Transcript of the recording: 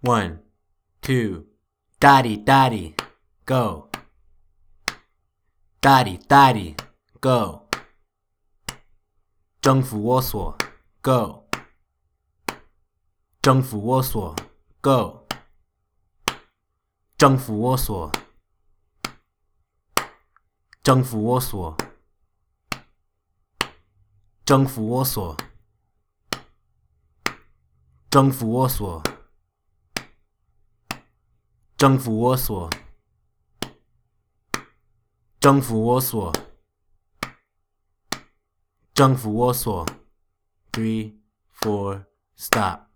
1, 2, daddy, daddy, go. Daddy, daddy, go. 征服我所 go. 征服我所 go. 征服我所征服我所征服我所征服我所征服我所征服我所征服我所 3, 4, stop.